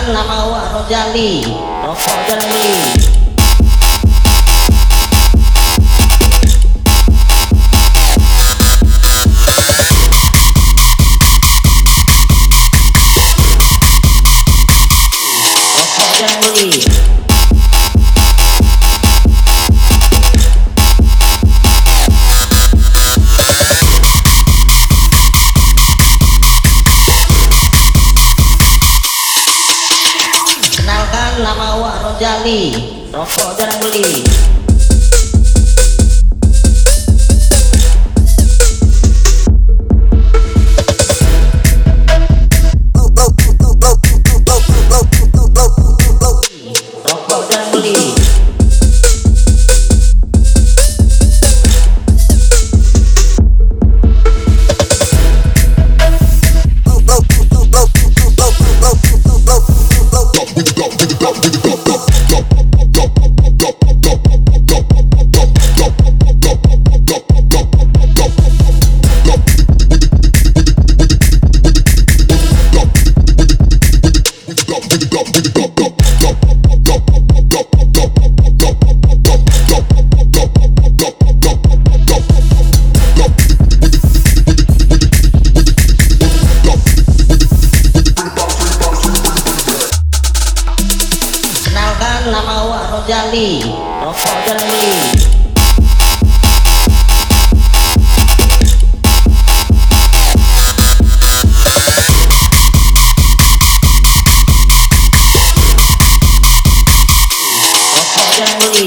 Kenalkan nama Wak Rojali, rokok jarang beli. Rokok jarang beli. Kenalkan nama Wak Rojali, rokok jarang beli. Rokok jarang beli. Kenalkan nama Wak Rojali, rokok jarang beli. Rokok jarang beli.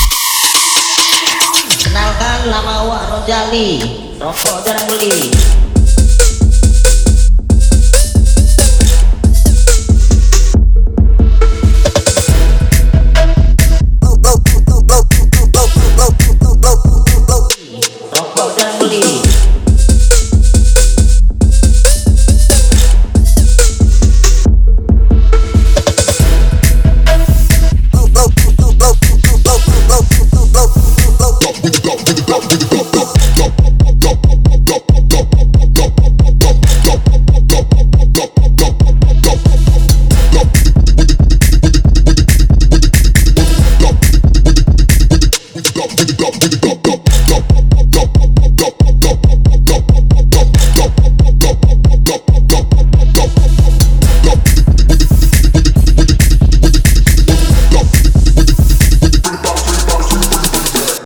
Kenalkan nama Wak Rojali, rokok jarang beli.